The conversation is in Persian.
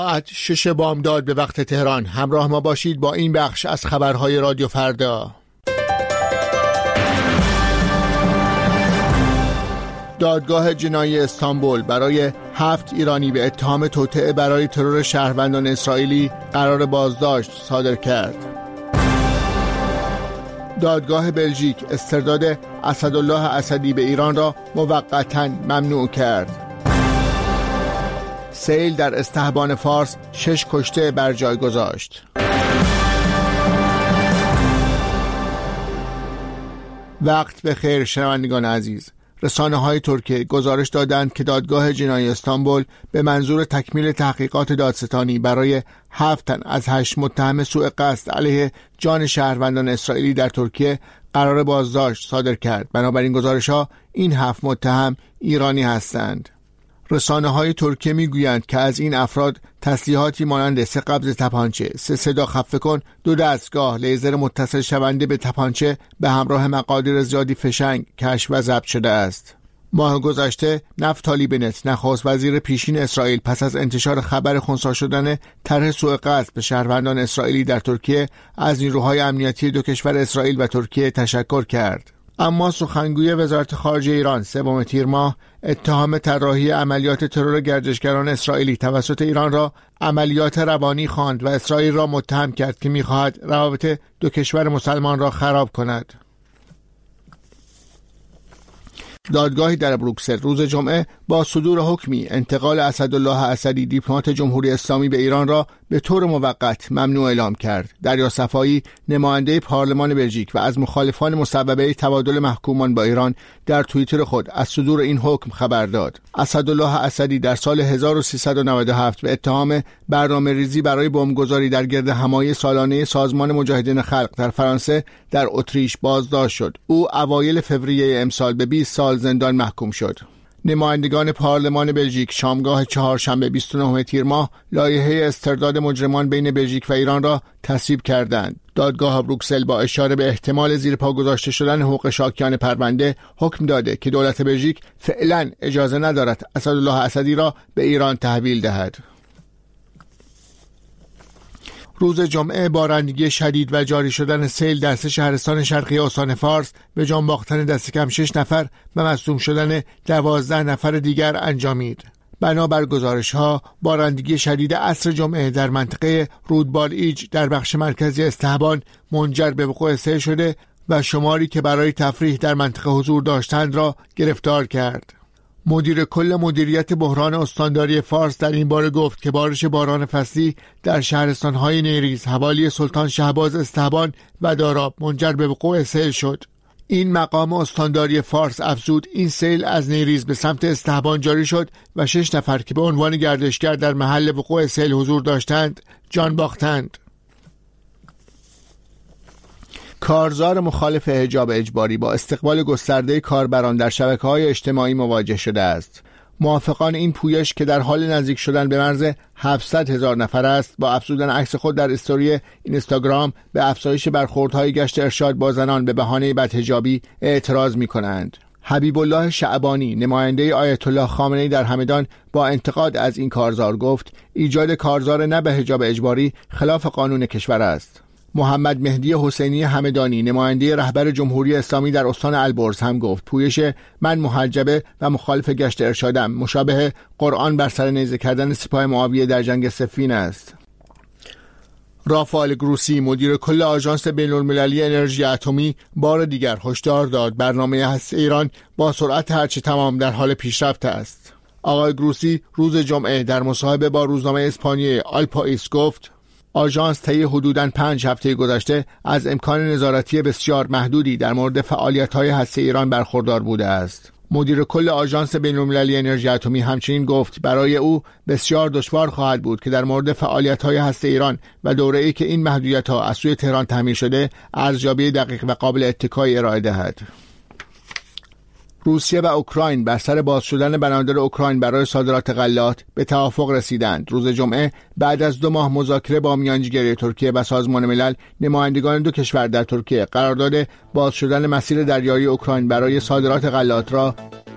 ساعت 6 بامداد به وقت تهران. همراه ما باشید با این بخش از خبرهای رادیو فردا. دادگاه جنایی استانبول برای 7 ایرانی به اتهام توطئه برای ترور شهروندان اسرائیلی قرار بازداشت صادر کرد. دادگاه بلژیک استرداد اسدالله اسدی به ایران را موقتاً ممنوع کرد. سیل در استحبان فارس 6 کشته بر جای گذاشت. وقت بخیر شنوندگان عزیز. رسانه‌های ترکیه گزارش دادند که دادگاه جنایی استانبول به منظور تکمیل تحقیقات دادستانی برای 7 تن از 8 متهم سوء قصد علیه جان شهروندان اسرائیلی در ترکیه قرار بازداشت صادر کرد. بنابراین گزارش‌ها این 7 متهم ایرانی هستند. رسانه‌های ترکیه می‌گویند که از این افراد تسلیحاتی مانند 3 قبض تپانچه، 3 صدا خفه کن، 2 دستگاه لیزر متصل شونده به تپانچه به همراه مقادیر زیادی فشنگ کشف و ضبط شده است. ماه گذشته نفتالی بنت نخست وزیر پیشین اسرائیل پس از انتشار خبر خنثی شدن طرح سوء قصد به شهروندان اسرائیلی در ترکیه از نیروهای امنیتی دو کشور اسرائیل و ترکیه تشکر کرد. اما سخنگوی وزارت خارجه ایران 3 تیر ماه اتهام طراحی عملیات ترور گردشگران اسرائیلی توسط ایران را عملیات روانی خواند و اسرائیل را متهم کرد که می‌خواهد روابط دو کشور مسلمان را خراب کند. دادگاهی در بروکسل روز جمعه با صدور حکمی انتقال اسدالله اسدی دیپلمات جمهوری اسلامی به ایران را به طور موقت ممنوع اعلام کرد. دریا صفایی نماینده پارلمان بلژیک و از مخالفان مصوبه تبادل محکومان با ایران در توییتر خود از صدور این حکم خبر داد. اسدالله اسدی در سال 1397 به اتهام برنامه‌ریزی برای بمبگذاری در گردهمایی سالانه سازمان مجاهدین خلق در فرانسه در اتریش بازداشت شد. او اوایل فوریه امسال به 20 سال زندان محکوم شد. نمایندگان پارلمان بلژیک شامگاه چهارشنبه 29 تیر ماه لایحه استرداد مجرمان بین بلژیک و ایران را تصویب کردند. دادگاه بروکسل با اشاره به احتمال زیر پا گذاشته شدن حقوق شاکیان پرونده حکم داده که دولت بلژیک فعلا اجازه ندارد اسدالله اسدی را به ایران تحویل دهد. روز جمعه بارندگی شدید و جاری شدن سیل در 3 شهرستان شرقی استان فارس به جان باختن دست کم 6 نفر و مصدوم شدن 12 نفر دیگر انجامید. بنابر گزارش‌ها بارندگی شدید عصر جمعه در منطقه رودبال ایج در بخش مرکزی استحبان منجر به وقوع سیل شده و شماری که برای تفریح در منطقه حضور داشتند را گرفتار کرد. مدیر کل مدیریت بحران استانداری فارس در این باره گفت که بارش باران فصلی در شهرستان‌های نیریز، حوالی سلطان شهباز استحبان و داراب منجر به وقوع سیل شد. این مقام استانداری فارس افزود این سیل از نیریز به سمت استحبان جاری شد و 6 نفر که به عنوان گردشگر در محل وقوع سیل حضور داشتند جان باختند. کارزار مخالف حجاب اجباری با استقبال گسترده کاربران در شبکه‌های اجتماعی مواجه شده است. موافقان این پویش که در حال نزدیک شدن به مرز 700,000 نفر است، با افزودن عکس خود در استوری اینستاگرام به افزایش برخوردهای گشت ارشاد با زنان به بهانه بدحجابی اعتراض می‌کنند. حبیب الله شعبانی نماینده آیت الله خامنه‌ای در همدان با انتقاد از این کارزار گفت ایجاد کارزار نه به حجاب اجباری خلاف قانون کشور است. محمد مهدی حسینی همدانی نماینده رهبر جمهوری اسلامی در استان البرز هم گفت پویش من محجبه و مخالف گشت ارشادم مشابه قرآن بر سر نیزه کردن سپاه معاویه در جنگ صفین است. رافائل گروسی مدیر کل آژانس بین‌المللی انرژی اتمی بار دیگر هشدار داد برنامه هسته ایران با سرعت هرچه تمام در حال پیشرفت است. آقای گروسی روز جمعه در مصاحبه با روزنامه اسپانیایی آل پائیس گفت آژانس طی حدوداً 5 هفته گذشته از امکان نظارتی بسیار محدودی در مورد فعالیت‌های هسته ایران برخوردار بوده است. مدیر کل آژانس بین‌المللی انرژی اتمی همچنین گفت برای او بسیار دشوار خواهد بود که در مورد فعالیت‌های هسته ایران و دوره‌ای که این محدودیت‌ها از سوی تهران تامین شده ارزیابی دقیق و قابل اتکای ارائه دهد. روسیه و اوکراین بر سر باز شدن بنادر اوکراین برای صادرات غلات به توافق رسیدند. روز جمعه بعد از 2 ماه مذاکره با میانجیگری ترکیه و سازمان ملل، نمایندگان دو کشور در ترکیه قرارداد باز شدن مسیر دریایی اوکراین برای صادرات غلات را